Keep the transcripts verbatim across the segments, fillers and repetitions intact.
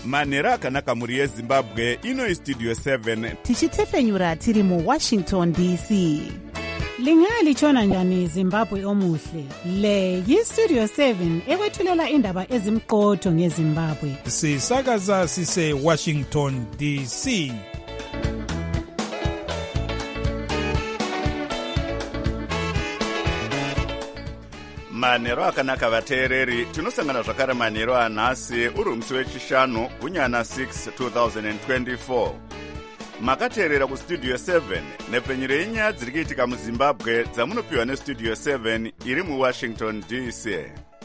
manhero akanaka muri yezimbabwe. Ino istudio seven tichitefenyura tiri muwashington D C. Lingalitshona njani Zimbabwe omuhle? Le yistudio seven ekwethulela indaba ezimqotho ngeZimbabwe. Sisakaza sise Washington D C. manhero akanaka vateereri, tinosangana zvakare manhero anhasi uri musi wechishanu gunyana six twenty twenty-four. Makateerera kustudio seven nepfenyuro yenyaya dziri kuitika muzimbabwe dzamunopiwa nestudio seven iri muwashington D C.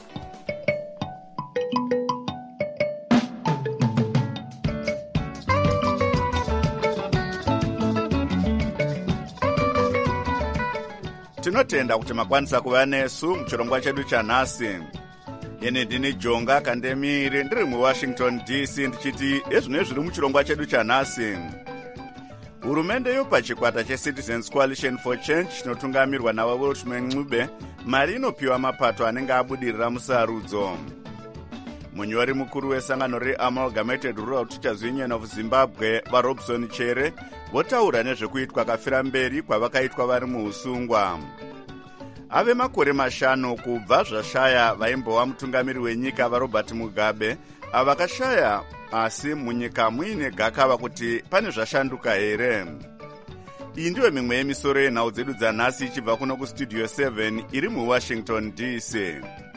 Tinotenda kuti makwanisa kuva nesu muchirongwa chedu chanhasi. Ine ndini Jonga Kandemiri ndiri muwashington D C ndichiti ezvino zviri muchirongwa chedu chanhasi. Hurumende yopa chikwata cheCitizens Coalition for Change chinotungamirwa naWiltman Ncube mari inopiwa mapato anenge abudirira musarudzo. Munyori mukuru wesangano reAmalgamated Rural Teachers Union of Zimbabwe vaRobson Chere votaura nezvekuitwa kafira mberi kwavakaitwa vari muusungwa. Ave makore mashanu kubva zvashaya vaimbova mutungamiri wenyika vaRobert Mugabe avakashaya, asi munyika muine gakava kuti pane zvashanduka here. Iyi ndiyo mimwe yemisoro yenhau dzedu dzanhasi ichibva kuno kustudio seven iri muwashington D C.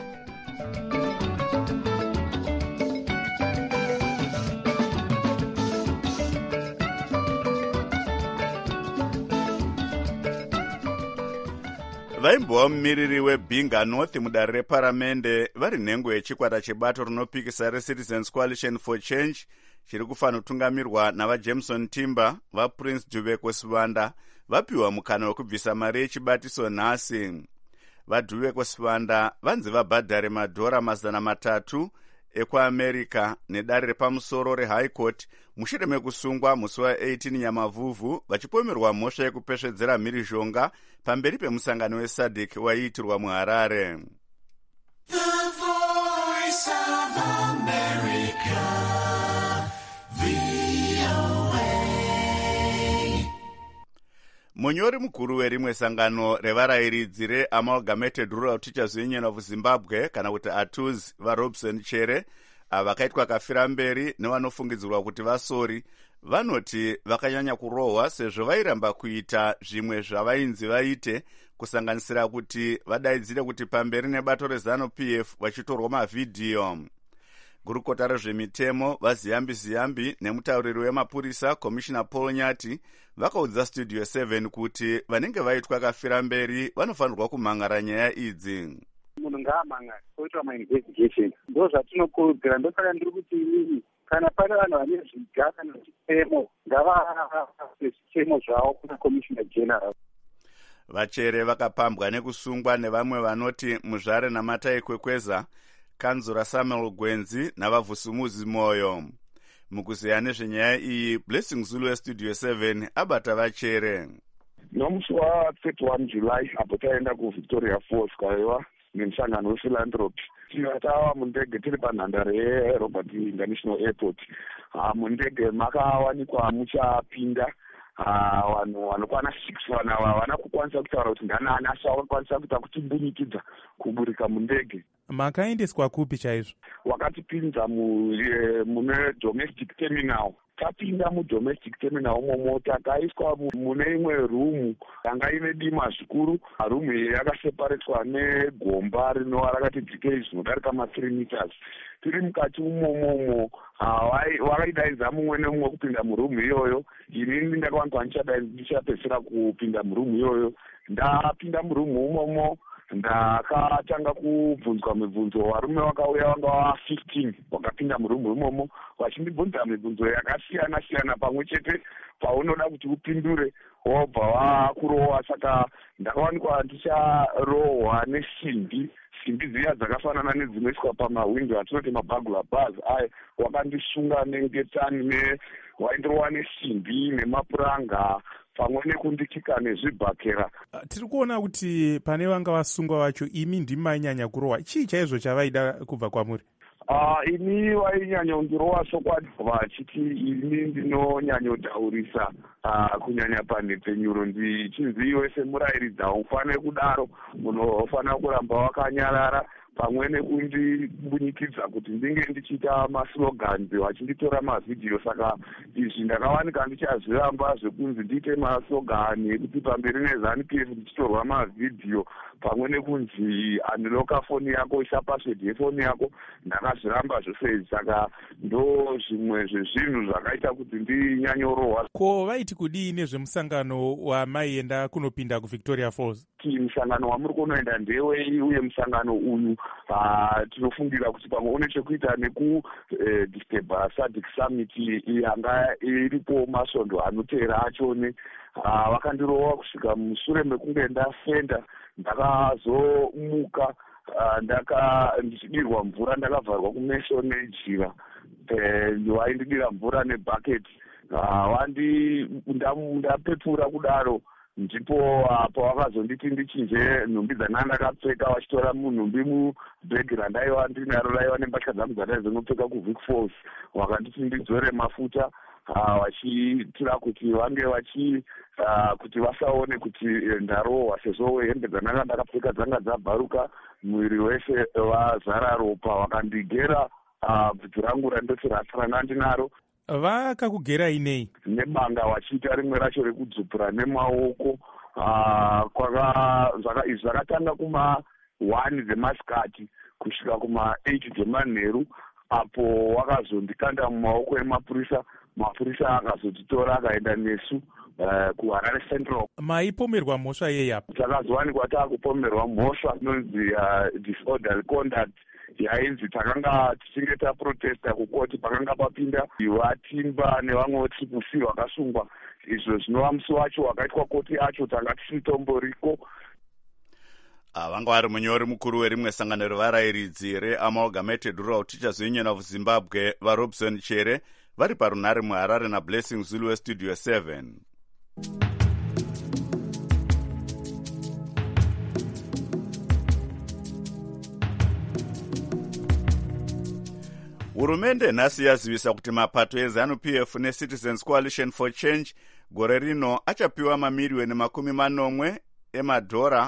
Vaimbova mumiriri weBinga North mudare reparamende vari nhengo yechikwata chebato rinopikisa reCitizens Coalition for Change chiri kufanira kutungamirwa navaJameson Timber vaPrince Duveko Sivanda vapiwa mukana wekubvisa mari yechibatiso nhasi. VaDuveko Sivanda vanzi vabhadhare madhora mazana matatu ekuamerica nedare repamusoro reHigh Court mushure mekusungwa musi wa-eighteen Nyamavhuvhu vachipomerwa mhosva yekupesvedzera mhirizhonga pamberi pemusangano weSADC waiitirwa muHarare. The Voice of America, V O A. Munyori mukuru werimwe sangano revarayiridzi reAmalgamated Rural Teachers Union of Zimbabwe kana kuti A T U Z vaRobson Chere vakaitwa kafira mberi nevanofungidzirwa kuti vasori vanoti vakanyanya kurohwa sezvo vairamba kuita zvimwe zvavainzi vaite, kusanganisira kuti vadaidzire kuti pamberi nebato reZANU-P F vachitorwa mavhidhiyo. Gurukota rezvemitemo vaZiyambi Ziyambi nemutauriri wemapurisa Commissioner Paul Nyati vakaudza studio seven kuti vanenge vaitwa kafira mberi vanofanirwa kumhangara nyaya idzi. Munhu ngaamhangare oitwa mainvestigation. Ndo zvatinokurudzira. Ndosaka ndiri kuti inini kana pane vanhu vane zviga kana zvitemo ngavape zvitemo zvavo kuna Commissioner General. Vachere vakapambwa nekusungwa nevamwe vanoti Muzvare naMatai Kwekweza, Kanzura Samuel Gwenzi navavhusumuzi Moyo. Mukuzeya nezvenyaya iyi, Blessing Zulu westudio seven abata Vachere. Nomusi wa-thirty-one July apo taenda kuVictoria Falls kwaiva nemusangano wephilanthropy. Tatawa mundege tiri panhandare yeRobert International Airport. Mundege makawanikwa muchapinda vanhu vanokwana six vanhu ava havana kukwanisa kutaura kuti ndanani, asi vakakwanisa kuita kutimbunyikidza kuburika mundege. Makaendeswa kupi chaizvo? Wakatipinza mune domestic terminal. Tapinda mudomestic terminal umomo takaiswa mune imwe rumu yanga ine dima zvikuru. Rumu iyi yakaseparatwa negomba rinova rakati dzikei zvinodarika ma-three meters. Tiri mukati umomomo vakaidaidza mumwe nemumwe kupinda murumu iyoyo. Inini ndakawanikwa ndichapedzisira kupinda murumu iyoyo. Ndapinda murumu umomo ndakatanga kubvunzwa mibvunzo. Varume vakauya vanga va-fifteen vakapinda murumu imomo vachindibvunza mibvunzo yakasiyana siyana pamwe chete paunoda kuti upindure wobva vakurohwa. Saka ndakawanikwa ndicharohwa nesimbi simbi dziya dzakafanana nedzinoiswa pamahwindo atinoti mabagula bars. Aye, wakandisunga nengetani waindirohwa nesimbi nemapuranga pamwe nekundikika nezvibhakera. Tiri kuona kuti pane vanga vasungwa vacho imi ndimi mainyanya kurohwa. Chii chaizvo chavaida kubva kwamuri? Uh, ini vainyanyondirowa chokwadi vachiti ini ndinonyanyotaurisa uh, kunyanya panhepenyuro ndichinzi iwe semurayiridzi haufaniri kudaro, unofanira kuramba wakanyarara, pamwe nekundibunyikidza kuti ndinge ndichiita maslogans vachinditora mavhidhiyo. Saka izvi ndakawanika ndichazviramba zvekunzi ndiite maslogani ekuti pamberi nezanu p f ndichitorwa mavhidhiyo, pamwe nekunzi andiloka foni yako, isa password yefoni yako. Ndakazviramba zvose izvi, saka ndo zvimwe zvezvinhu zvakaita kuti ndinyanyorohwa. Ko vaiti kudii nezvemusangano wamaienda kunopinda kuvictoria falls? Musangano wamuri kunoenda ndewei, uye musangano uyu uh, tinofungira kuti pamwe une chekuita nekudisturba uh, SADC summit yanga iripo masvondo anoteera achone. uh, vakandirowa kusvika mushure mekunge ndafenda, ndakazomuka uh, ndaka ndichidirwa mvura, ndakavharwa kumeso nejira, vaindidira mvura nebhaketi. uh, wandi ndapepura kudaro, ndipo pavakazonditi ndichinje nhumbi dzanga ndakapfeka, vachitora munhumbi mubhegi randaiva ndinaro raiva nembatya dzangu dzandaizonopfeka kuvic falls. Vakanditi ndidzore mafuta, vachitira kuti vange vachi kuti vasaone kuti ndarohwa, sezvo hembe dzandanga ndakapfeka dzanga dzabharuka, mwiri wese wazara ropa. Vakandigera bvudzi rangu randoti rasaranga ndinaro. Vakakugerai nei? Nebanga, vachiita rimwe racho rekudzupura nemaoko. Izvi zvakatanga kuma one dzemasikati kusvika kuma eight dzemanheru, apo wakazondikanda mumaoko emapurisa. Mapurisa akazotitora akaenda nesu uh, kuHarare Central. Maipomerwa mhosva yei apo? Takazowanikwa taakupomerwa mhosva inonzi uh, disorderly conduct, yainzi takanga tichinge taprotesta kukoti pakanga papinda vatimba nevamwe vetriple C vakasungwa. Izvo zvinova musi wacho wakaitwa koti acho tanga tisiritomboriko. Vanga vari munyori mukuru werimwe sangano revarayiridzi reAmalgamated Rural Teachers Union of Zimbabwe, vaRobson Chere, vari parunhare muHarare naBlessing Zulu westudio seven. Hurumende nhasi yazivisa kuti mapato eZANU P F neCitizens Coalition for Change gore rino achapiwa mamiriyoni makumi manomwe emadhora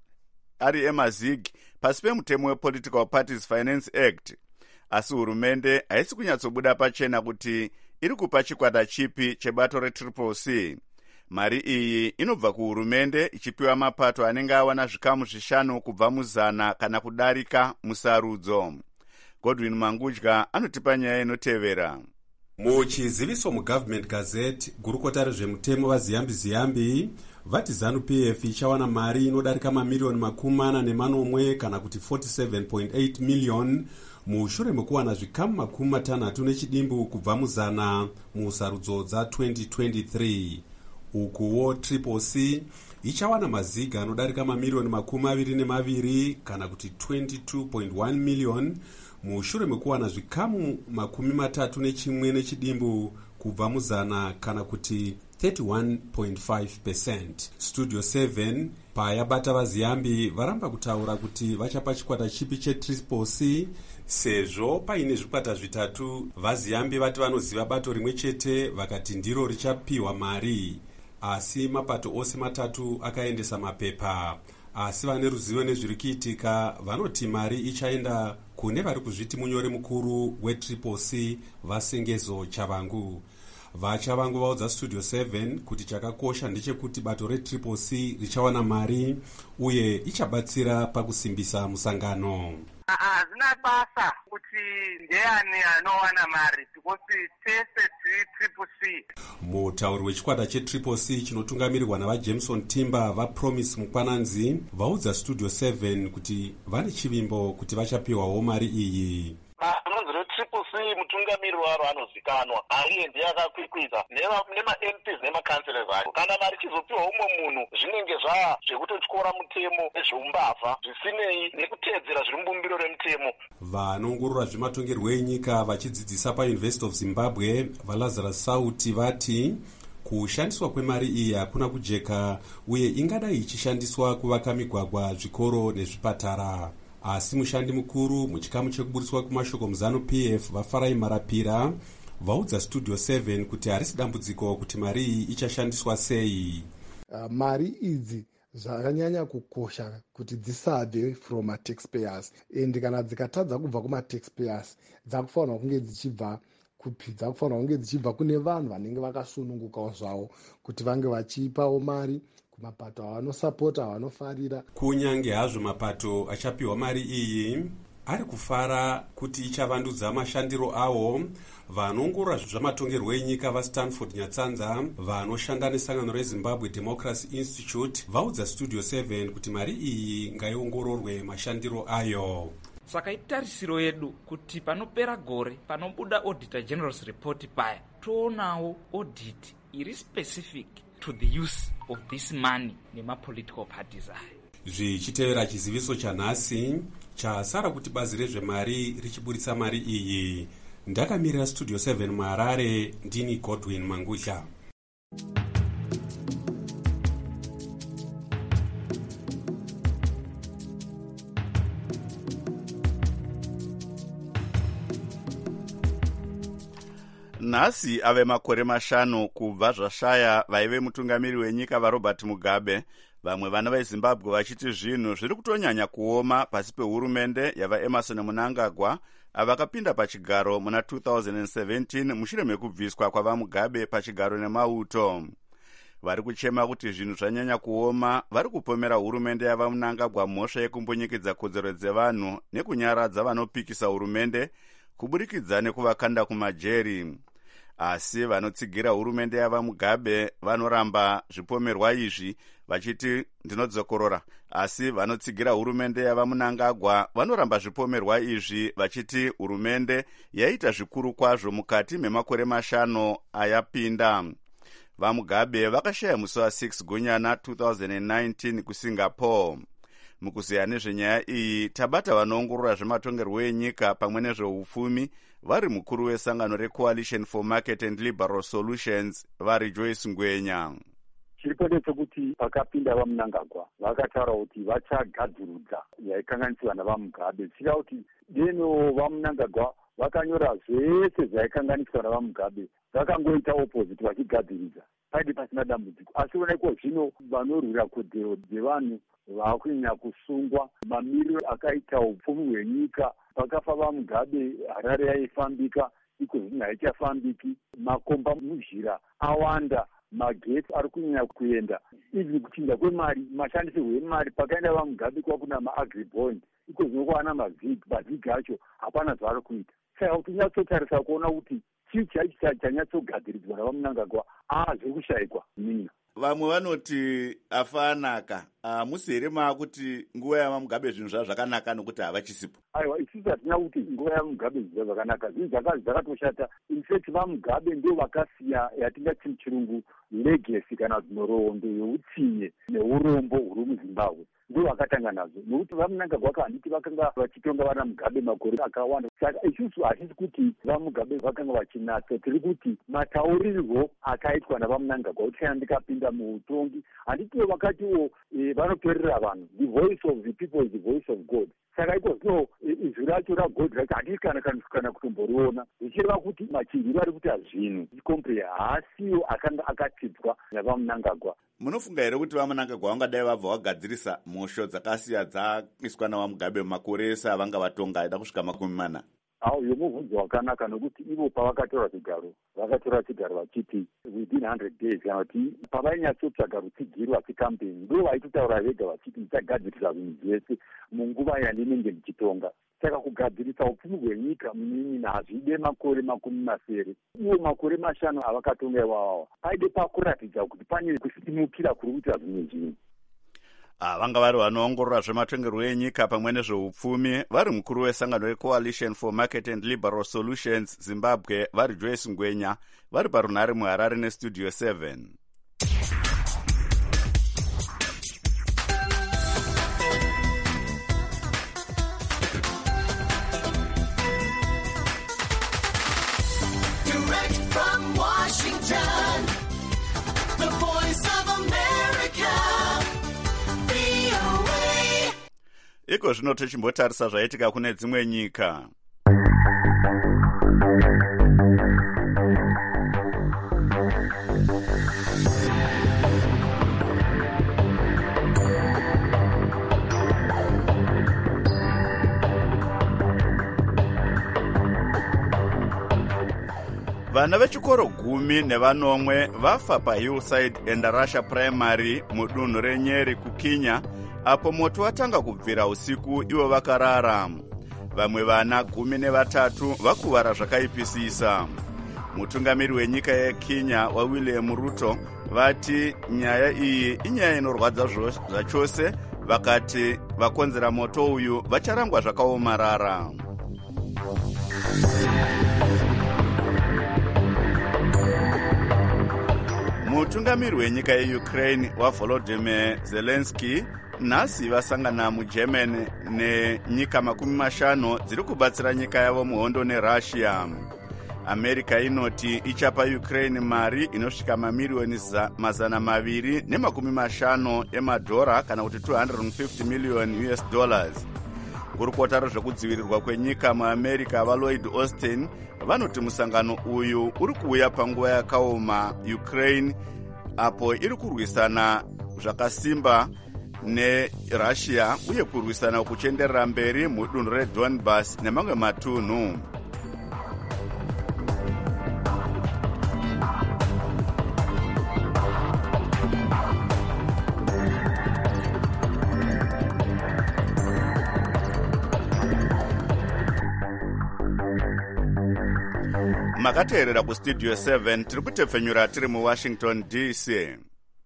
ari emazigi pasi pemutemo wePolitical Parties Finance Act. Asi hurumende haisi kunyatsobuda pachena kuti iri kupa chikwata chipi chebato retriple C. Mari iyi inobva kuhurumende ichipiwa mapato anenge awana zvikamu zvishanu kubva muzana kana kudarika musarudzo. Godwin Mangudya anotipa nyaya inotevera. Muchiziviso muGovernment Gazette, gurukota rezvemutemo vaziyambi ziyambi vati ZANU P F ichawana mari inodarika mamiriyoni makumi mana nemanomwe kana kuti forty-seven point eight million mushure mekuwana zvikamu makumi matanhatu nechidimbu kubva muzana musarudzo dza twenty twenty-three. Ukuwo Triple C ichawana maziga anodarika mamiriyoni makumi maviri nemaviri kana kuti twenty-two point one million mushure mekuwana zvikamu makumi matatu nechimwe nechidimbu kubva muzana kana kuti thirty-one point five percent. Studio seven payabata vaziyambi varamba kutaura kuti vachapa chikwata chipi chetriple C sezvo paine zvikwata zvitatu. Vaziyambi vati vanoziva bato rimwe chete vakati ndiro richapiwa mari, asi mapato ose matatu akaendesa mapepa. Asi vane ruzivo nezviri kuitika vanoti mari ichaenda kune vari kuzviti munyori mukuru wetriple C Vasengezo Chavangu. Vachavangu vaudza Studio seven kuti chakakosha ndechekuti bato retriple C richawana mari uye ichabatsira pakusimbisa musangano. Hazina basa kuti ndiani anowana mari because tese triple C. Mutauri wechikwata chetriple C chinotungamirirwa navaJameson Timber vaPromise Mukwananzi vaudza Studio seven kuti vane chivimbo kuti vachapiwawo mari iyi. Anonzi retriple C mutungamiri waro anozikanwa, ariendi yakakwikwidza nema-M Ps nema-councillors acho. Kana mari chizopiwa umwe munhu zvinenge zva zvekutotyora mutemo nezveumbavha zvisinei nekuteedzera zviri mubumbiro remutemo. Vanoongorora zvematongerwo enyika vachidzidzisa paUniversity of Zimbabwe vaLazarus Sauti vati kushandiswa kwemari iyi hakuna kujeka uye ingadai ichishandiswa kuvaka migwagwa, zvikoro nezvipatara. asi mushandi mukuru muchikamu chekuburiswa kumashoko muzanu P F vafarai marapira vaudza studio seven kuti harisi dambudziko kuti mari iyi ichashandiswa sei. Uh, mari idzi zvakanyanya kukosha kuti dzisabve from taxpayers and kana dzikatadza kubva kuma taxpayers dzakufanira kunge dzichibva kupi dzakufanira kunge dzichibva kune vanhu vanenge vakasunungukawo zvavo kuti vange vachipawo mari kumapato avanosapota avanofarira. Kunyange hazvo mapato achapiwa mari iyi ari kufara kuti ichavandudza mashandiro awo, vanongorora zvamatongerwo enyika vaStanford Nyatsanza vanoshanda nesangano reZimbabwe Democracy Institute vaudza Studio seven kuti mari iyi ngaiongororwe mashandiro ayo. Saka itarisiro yedu kuti panopera gore panobuda Auditor General's report paya toonawo audit iri specific to the use of this money nemapolitical parties ayo. Zvichitevera chiziviso chanhasi chasara kuti bazi rezvemari richiburitsa mari iyi. Ndakamirira Studio seven muHarare, ndini Godwin Mangusha. Nhasi ave makore mashanu kubva zvashaya vaive mutungamiri wenyika vaRobert Mugabe, vamwe vana veZimbabwe vachiti zvinhu zviri kutonyanya kuoma pasi pehurumende yavaEmerson Mnangagwa avakapinda pachigaro muna two thousand seventeen mushure mekubviswa kwavaMugabe pachigaro nemauto. Vari kuchema kuti zvinhu zvanyanya kuoma vari kupomera hurumende yavaMnangagwa mhosva yekumbonyikidza kodzero dzevanhu nekunyaradza vanopikisa hurumende kuburikidza nekuvakanda kumajeri. Asi vanotsigira hurumende yavaMugabe vanoramba zvipomerwa izvi vachiti ndinodzokorora. Asi vanotsigira hurumende yavaMnangagwa vanoramba zvipomerwa izvi vachiti hurumende yaita zvikuru kwazvo mukati memakore mashanu ayapinda. VaMugabe vakashaya musi wa6 Gunyana two thousand nineteen kuSingapore. Mukuziya nezvenyaya iyi tabata vanoongorora zvematongerwo enyika pamwe nezveupfumi vari mukuru wesangano reCoalition for Market and Liberal Solutions vari Joyce Ngwenya. Chiripo ndechekuti pakapinda vaMnangagwa vakataura kuti vachagadzirudza yaikanganiswa navaMugabe, zvichida kuti deno vaMnangagwa vakanyora zvese zvaikanganiswa navaMugabe vakangoita opposite vachigadziridza paide pasina dambudziko. Asi onaiko zvino vanorwira kodzero dzevanhu vakunyanya kusungwa, mamiriro akaita upfumi hwenyika. Pakafa vaMugabe Harare yaifambika, iko zvino haichafambiki, makomba muzhira awanda, magetsi ari kunyanya kuenda, izvi kuchinja kwemari, mashandisirwo emari pakaenda vaMugabe kwa kuna maAgribond, iko zvino kwana mavhigi, mavhigi acho hapana zvaari kuita. Saka kuti nyatsotarisa kuona kuti chii chaichi chanyatsogadziridzwa navaMnangagwa zviri kushayikwa mina. Vamwe vanoti afanaka, hamusi here maakuti nguva yavaMugabe zvinhu zvavo zvakanaka nokuti havachisipo? Aiwa, isusu hatina kuti nguva yavaMugabe zvinhu zvavo zvakanaka, zvinhu zvakatoshata. In fact vaMugabe ndio vakasiya yatingati muchirungu legacy kana nhoroondo yeutsinye neurombo huri muZimbabwe. Ndio vakatanga nazvo, nokuti vaMnangagwa handiti vakanga vachitonga vana Mugabe makore akawanda. Saka isusu hatisi kuti vaMugabe vakanga vachinatsa, tiri kuti mataurirwo akaitwa navaMnangagwa kuti kana ndikapinda muutongi handitiwo vakatiwo e, vanoperera vanhu. The voice of the people is the voice of God. Saka iko zvino izwi racho raGod racho handisi kana kana kutomboriona, zvichireva kuti machinjiro ari kuti hazvino ikompre haasiyo akanga akatidzwa navaMnangagwa. Munofunga here kuti vaMnangagwa vangadai vabva vagadzirisa mhosho dzakasiya dzaiswa navaMugabe makore ese avanga vatonga aida kusvika makumi mana? Awo yomubvunzo wakanaka, nokuti ivo pavakatora chigaro vakatora chigaro vachiti within one hundred days kana kuti pavainyatsotsaga rutsigiro vachikampeni ndo vaitotaura vega vachiti ndichagadzirisa zvinhu zvese munguva yandinenge ndichitonga. Saka kugadzirisa upfumi hwenyika munini hazvide makore makumi masere, iwo makore mashanu avakatonga iwawawa paide pakuratidza kuti pane kusimukira kuri kuita zvimwe zvinhu. Ah, vanga vari vanoongorora zvematongerwo enyika pamwe nezveupfumi vari mukuru wesangano reCoalition for Market and Liberal Solutions Zimbabwe vari Joyce Ngwenya vari parunhare muHarare neStudio seven. Direct from Washington, the voice of America. iko zvino tochimbotarisa zvaitika kune dzimwe nyika. Vana vechikoro gumi nevanomwe vafa paHillside Endarasha Primary mudunhu reNyeri kuKenya apo moto watanga kubvira usiku ivo vakarara. Vamwe vana gumi nevatatu vakuvara zvakaipisisa. Mutungamiri wenyika yeKenya waWilliam Ruto vati nyaya iyi inyaya inorwadza zvachose, vakati vakonzera moto uyu vacharangwa zvakaomarara. Mutungamiri wenyika yeUkraine waVolodymyr Zelensky nhasi vasangana muGermany nenyika makumi mashanu dziri kubatsira nyika yavo muhondo neRussia. America inoti ichapa Ukraine mari inosvika mamiliyoni mazana maviri nemakumi mashanu emadhora kana kuti two hundred fifty million U S dollars. Gurukota rezvekudzivirirwa kwenyika muAmerica vaLloyd Austin vanoti musangano uyu uri kuuya panguva yakaoma Ukraine apo iri kurwisana zvakasimba neRussia uye kurwisana kuchenderera mberi mudunhu reDonbass nemamwe matunhu. Makateerera kustudio seven tiri kutepfenyura tiri muWashington D C.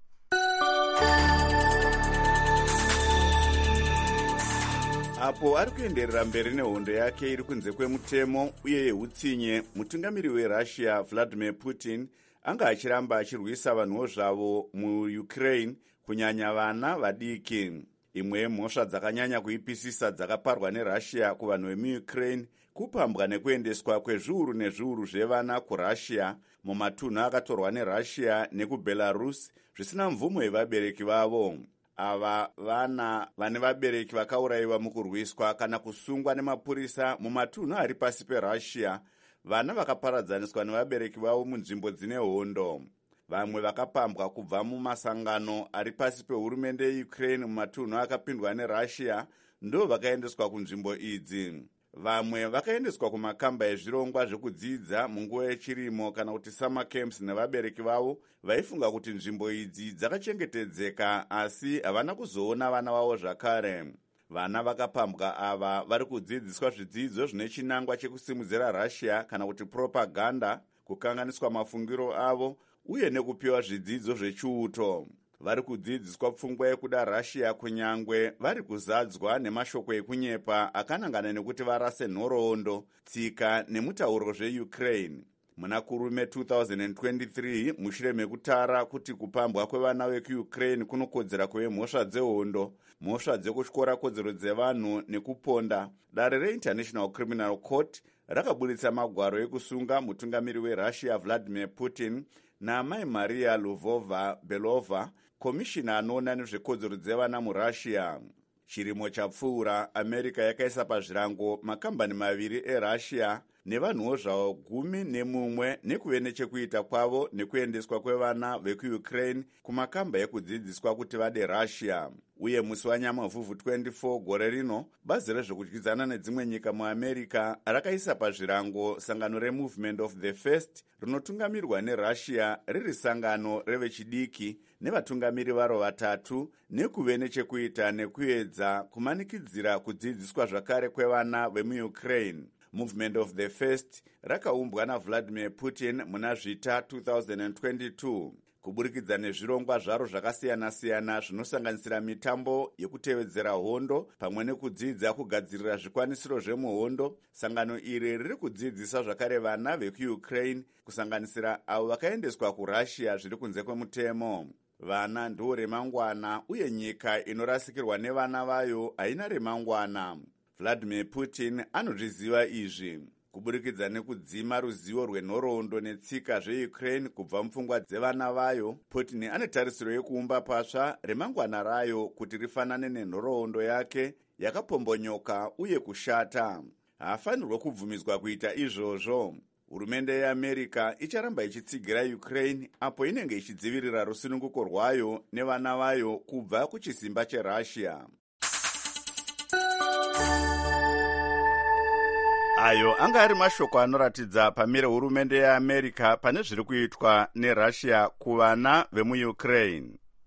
Apo ari kuenderera mberi nehondo yake iri kunze kwemutemo uye yeutsinye, mutungamiri weRussia Vladimir Putin anga achiramba achirwisa vanhuwo zvavo muUkraine, kunyanya vana vadiki. Imwe yemhosva dzakanyanya kuipisisa dzakaparwa neRussia kuvanhu vemuUkraine kupambwa nekuendeswa kwezviuru nezviuru zvevana kuRussia mumatunhu akatorwa neRussia nekuBelarus zvisina mvumo yevabereki vavo. Ava vana vane vabereki vakaurayiwa mukurwiswa kana kusungwa nemapurisa mumatunhu ari pasi peRussia, vana vakaparadzaniswa nevabereki vavo munzvimbo dzine hondo. Vamwe vakapambwa kubva mumasangano ari pasi pehurumende yeUkraine mumatunhu akapindwa neRussia ndo vakaendeswa kunzvimbo idzi. Vamwe vakaendeswa kumakamba ezvirongwa zvekudzidza munguva yechirimo kana kuti summer camps nevabereki vavo vaifunga kuti nzvimbo idzi dzakachengetedzeka, asi havana kuzoona vana vavo zvakare. Vana vakapambwa ava vari kudzidziswa zvidzidzo zvine chinangwa chekusimudzira Russia kana kuti propaganda, kukanganiswa mafungiro avo uye nekupiwa zvidzidzo zvechiuto. Vari kudzidziswa pfungwa yekuda Russia kunyangwe vari kuzadzwa nemashoko ekunyepa akanangana nekuti varase nhoroondo, tsika nemutauro zveUkraine. Muna kurume two thousand twenty-three, mushure mekutara kuti kupambwa kwevana vekuUkraine kunokodzera kwemhosva dzehondo, mhosva dzekutyora kodzero dzevanhu nekuponda, dare reInternational Criminal Court rakaburitsa magwaro ekusunga mutungamiri weRussia Vladimir Putin naamai Maria Lvova-Belova, komishina anoona nezvekodzero dzevana muRussia. Chirimo chapfuura, America yakaisa pazvirango makambani maviri eRussia nevanhuwo zvavo gumi nemumwe nekuve nechekuita kwavo nekuendeswa kwevana vekuUkraine kumakamba ekudzidziswa kuti vade Russia. Uye musi wanyamavhuvhu twenty-four gore rino, bazi rezvekudyidzana nedzimwe nyika muAmerica rakaisa pazvirango sangano reMovement of the First rinotungamirwa neRussia riri sangano revechidiki nevatungamiri varo vatatu nekuve nechekuita nekuedza kumanikidzira kudzidziswa zvakare kwevana vemuUkraine. Movement of the First rakaumbwa naVladimir Putin muna zvita two thousand twenty-two. Kuburikidza nezvirongwa zvaro zvakasiyana-siyana zvinosanganisira mitambo yekutevedzera hondo pamwe nekudzidza kugadzirira zvikwanisiro zvemuhondo, sangano iri riri kudzidzisa zvakare vana vekuUkraine kusanganisira avo vakaendeswa kuRussia zviri kunze kwemutemo. Vana ndo remangwana uye nyika inorasikirwa nevana vayo haina remangwana. Vladimir Putin anozviziva izvi. kuburikidza nekudzima ruzivo rwenhoroondo netsika zveukraine kubva mupfungwa dzevana vayo. Putin ane tarisiro yekuumba pasva remangwana rayo kuti rifanane nenhoroondo yake yakapombonyoka uye kushata. Haafanirwa kubvumidzwa kuita izvozvo. Hurumende yeAmerica icharamba ichitsigira Ukraine apo inenge ichidzivirira rusununguko rwayo nevana vayo kubva kuchisimba cheRussia. Ayo anga ari mashoko anoratidza pamire hurumende yeAmerica pane zviri kuitwa neRussia kuvana vemuUkraine.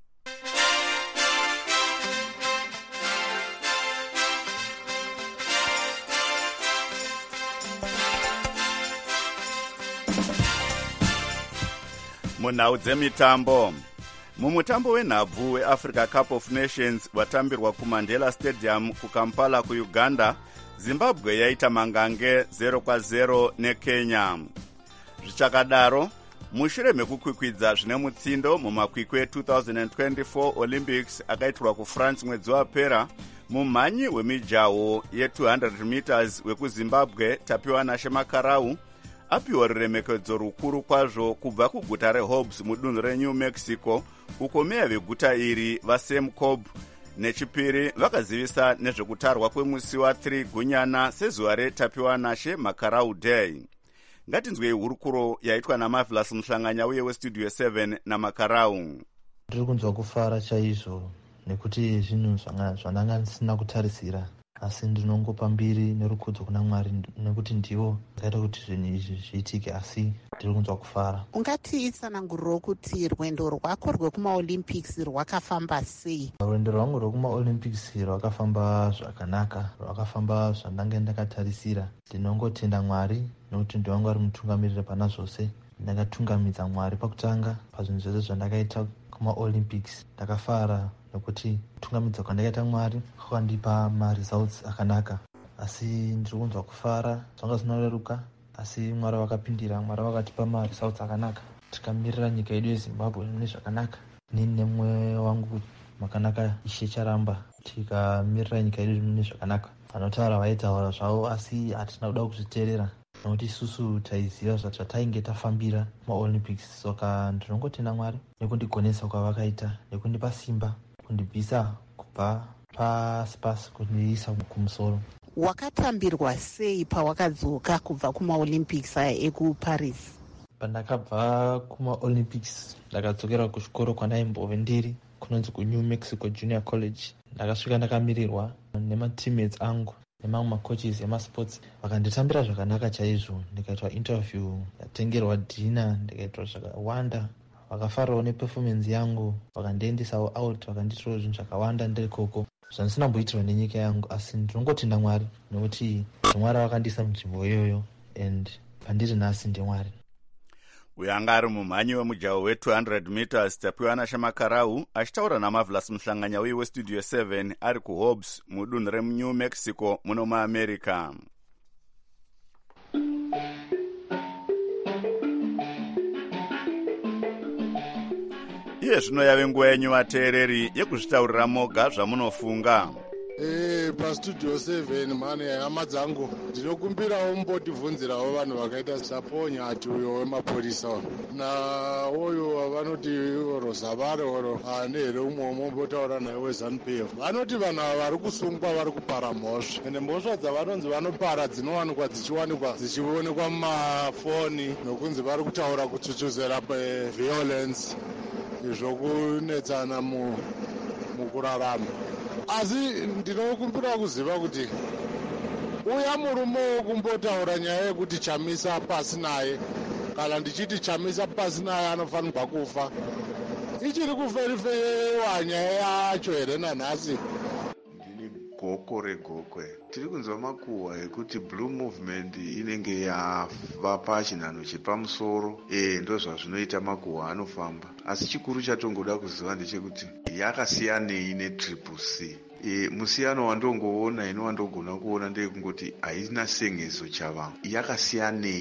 Munhau dzemitambo. Mumutambo wenhabvu weAfrica Cup of Nations watambirwa kuMandela Stadium kuKampala kuUganda, Zimbabwe yaita mangange zero kwa zero neKenya. Zvichakadaro, mushure mekukwikwidza zvine mutsindo mumakwikwi e-twenty twenty-four Olympics akaitirwa kuFrance mwedzi wapera, mumhanyi wemijaho ye-two hundred meters wekuZimbabwe Tapiwa Makarau apiwa ruremekedzo rukuru kwazvo kubva kuguta reHobbs mudunhu reNew Mexico, uko meya veguta iri vaSam Cobb nechipiri vakazivisa nezvekutarwa kwemusi wa3 gunyana sezuva reTapiwa Makarau Day. Ngatinzwei hurukuro yaitwa naMarvelous Muhlanganya uye weStudio seven naMakarau. Ndiri kunzwa kufara chaizvo nekuti zvinhu zvandanga ndisina kutarisira, asi ndinongopa mbiri nerukudzo kuna Mwari nekuti ndivo akaita kuti zvinhu izvi zviitike, asi ndiri kunzwa kufara. Ungati itsananguriro kuti rwendo rwako rwekumaolympics rwakafamba sei? Rwendo rwangu rwekumaolympics rwakafamba zvakanaka, rwakafamba zvandanga ndakatarisira. Ndinongotenda Mwari nekuti ndivangu ari mutungamiriri pana zvose. Ndakatungamidza Mwari pakutanga pazvinhu zvose zvandakaita kumaolympics. Ndakafara nekuti kutungamidza kwandakaita Mwari kwakandipa maresults akanaka, asi ndiri kunzwa kufara. Zvanga zvinoreruka, asi Mwari vakapindira. Mwari vakatipa maresults akanaka. Tikamirira nyika yedu yeZimbabwe mune zvakanaka. Nini nemwe wangu makanaka Ishe charamba tikamirira nyika yedu mune zvakanaka. Vanotaura vaitaura zvavo, asi hatina kuda kuzviteerera nokuti isusu taiziva zvatainge tafambira maolympics. Saka ndinongotenda Mwari nekundigonesa kwavakaita, nekundipa simba, kundibvisa kubva pasi pasi kundiisa kumusoro. Wakatambirwa sei pawakadzoka kubva kumaolympics aya ekuParis? Pandakabva kumaolympics ndakadzokera kuchikoro kwandaimbove ndiri kunonzi kuNew Mexico Junior College. Ndakasvika ndakamirirwa nemateammates angu nemamwe macoaches emasports, vakanditambira zvakanaka chaizvo. Ndikaitwa interview, ndatengerwa dina, ndikaitwa zvakawanda. Vakafarawo neperformance yangu, vakandiendesawo out, vakanditirawo zvinhu zvakawanda ndiri koko zvandisina kumboitirwa nenyika yangu, asi ndinongotenda Mwari nekuti Mwari vakandisa munzvimbo iyoyo, and pandiri nhasi ndiMwari. Uyo anga ari mumhanyi wemujaho we-two hundred meters Tapiwa Makarau achitaura naMarvelous Muhlanganya uye weStudio seven ari kuHobbs mudunhu reNew Mexico muno muAmerica. Iye zvino yave nguva yenyu vateereri yekuzvitaurira moga zvamunofunga. Eh, paStudio seven mane hama dzangu ndinokumbirawo mumbotibvunzirawo vanhu vakaita saponyati uyo wemapolisa na uyo wavanoti Rozavare oro anere umwe mombotaura naye weZANU-P F. Vanoti vanhu ava vari kusungwa vari kupara mhosva, ende mhosva dzavanonzi vanopara dzinowanikwa dzichiwanikwa dzichionekwa mumafoni nokunzi vari kutaura kuchuchuzera violence izvo kunetsana mukurarama. Asi ndinokumbira kuziva kuti uya murume wokumbotaura nyaya yekuti chamisa pasi naye, kana ndichiti chamisa pasi naye anofanirwa kufa, ichiri kuferifewa nyaya yacho here nanhasi? Ndini goko regokwe. Tiri kunzwa makuhwa ekuti Blue Movement inenge yava pachinhano chepamusoro. Eh, ndo zvazvinoita makuhwa anofamba. Asi chikuru chatongoda kuziva ndechekuti yakasiyanei neTriple C. E, musiyano wandongoona ino wandogona kuona ndeyekungoti haina sengezo chavanhu. Yakasiyanei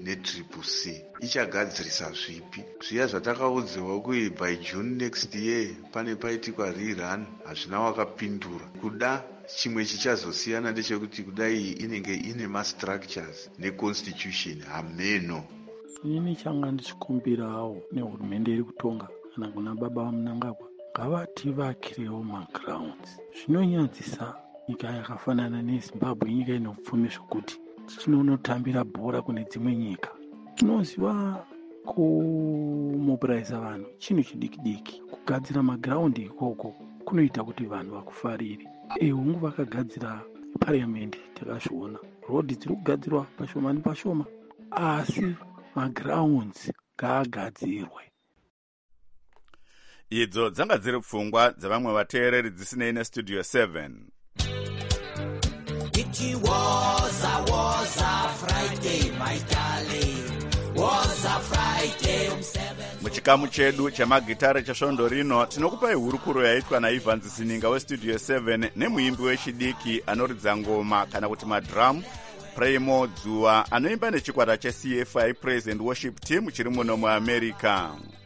netriple C ichagadzirisa zvipi? Zviya zvatakaudziwa kuti by June next year pane paitikwa rerun hazvina wakapindura. Kuda chimwe chichazosiyana ndechekuti kudai inenge ine mastructures neconstitution hameno. Inini changa ndichikumbirawo nehurumende iri kutonga kana kuna baba vaMnangagwa ngavativakirewo magrounds. Zvinonyadzisa nyika yakafanana neZimbabwe, nyika ine upfumi zvokuti tichinoonotambira bhora kune dzimwe nyika. Tinoziva kumobiliza vanhu chinhu chidiki-diki. Kugadzira magraundi ikoko kunoita kuti vanhu vakufarire. Ehungu vakagadzira parliament takazviona. Rodhi dziri kugadzirwa pashoma nepashoma, asi magrounds ngaagadzirwe. Idzo dzanga dziri pfungwa dzavamwe vateereri dzisinei nestudio seven. It was a was a Friday, my darling. Was a Friday um seven. Muchikamu chedu chamagitare chasvondo rino tinokupai hurukuro yaitwa naIvan Zisininga westudio seven nemuimbi wechidiki anoridza ngoma kana kuti madrum Primo Dzuwa anoimba nechikwata cheC F I Praise and Worship Team chiri muno muAmerica.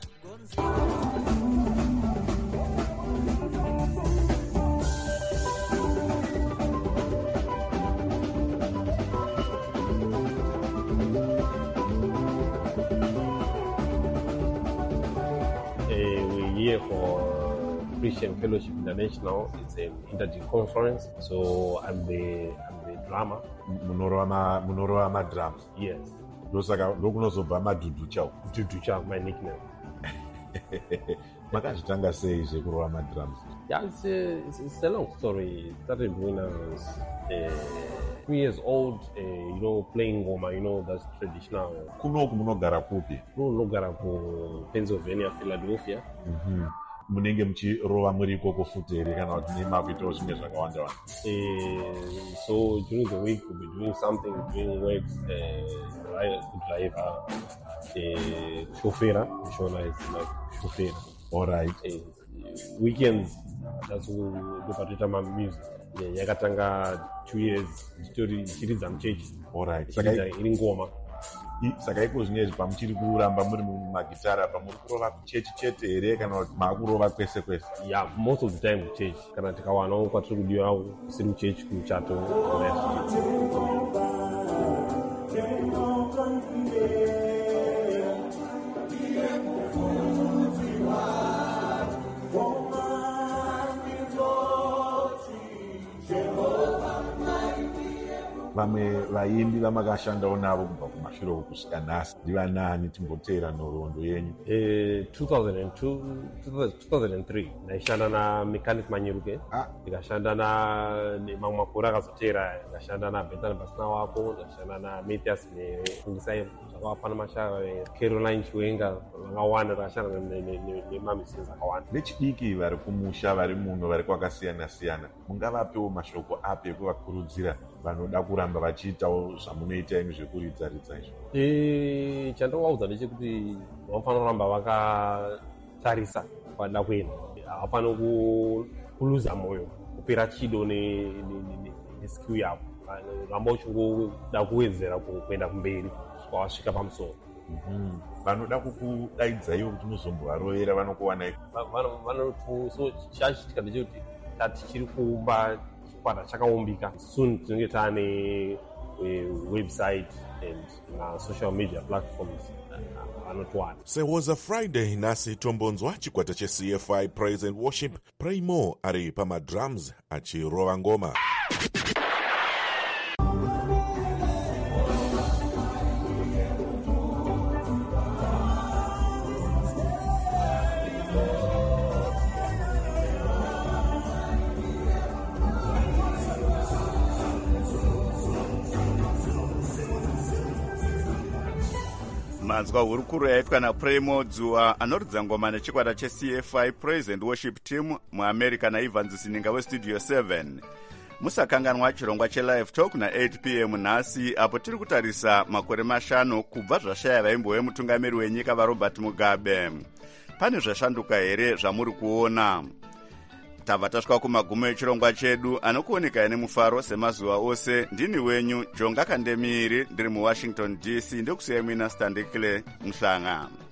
Here for Christian Fellowship International. It's an interdict conference, so I'm the I'm the drummer. Munorowa ma drums. Yes. Ndosaka ndokunozobva madhudhu chao. Dudu chao, my nickname. Makazvitanga sei zvekurova ma drums? Yeah, it's a, it's, it's a long story. It started when I was uh, three years old, uh, you know, playing ngoma, you know, that's traditional. Kunoku munogara kupi? Munogara ku Pennsylvania, Philadelphia. Mhm. Munenge muchirova muri ikoko futi here kana kuti nemakuitawo zvimwe zvakawanda wanda? So during the week we'll be doing something, doing works, uh, driver, uh, chauffeur, Shona is like chauffeur. All right. Uh, weekends, that's who do patita my music. Yeah, yakatanga two years, story chiridza muchechi. All right. Chiridza iri ngoma. Saka iko zvinezvi pamuchiri kuramba muri mumagitara pamuri kurova kuchechi chete here kana kuti maakurova kwese kwese? Yeah, most of the time kuchechi. Kana tikawanawo kwatiri kudiwawo kusiri kuchechi kumuchato. Vamwe vaimbi vamakashandawo navo kubva kumashure kusvika nhasi ndivanani timboteera nhoroondo yenyu? Uh, two thousand two, two thousand three ndaishanda naMechanic Manyeruke, ndikashanda nemamwe makore akazoteera, ndikashanda naBethan Basina wako, ndikashanda naMatias neFundisai zvakawapana mashaka, Caroline Chiwenga, vakawanda, ndakashanda nemamisins akawanda. Vechidiki vari kumusha vari muno vari kwakasiyana-siyana, mungavapewo mashoko api ekuvakurudzira vanoda kuramba vachiitawo zvamunoita imi zvekuridza-ridza izvo? E, chandovaudza ndechekuti vanofanira kuramba vakatarisa kwada kwenu, havafanira kuluza mwoyo, kupera chido neskill yavo, ramba uchingoda kuwedzera kuenda kumberi kwavasvika pamusoro. Vanoda kukudaidzaiwo kuti muzombovarovera vanokuwanai? So chachiitika ndechekuti tichiri kuumba chikwata chakaumbika. Soon tinenge taane website and na social media platforms vanotwana. Sewoza Friday nasi tombonzwa chikwata cheC F I Praise and Worship, Primo ari pamadrums achirova ngoma. Manzwa hurukuro yaitwa naPrimo Dzuwa anoridza ngoma nechikwata cheC F I Praise and Worship Team muAmerica naIvan Zisininga westudio seven. Musakanganwa chirongwa chelive talk na eight p m nhasi apo tiri kutarisa makore mashanu kubva zvashaya vaimbo vemutungamiri wenyika vaRobert Mugabe. Pane zvashanduka here zvamuri kuona? tabva tasvika kumagumo echirongwa chedu anokuoneka nemufaro semazuva ose. Ndini wenyu Jonga Kandemiri ndiri muwashington D C ndokusiyai mina Standekile Mhlanga.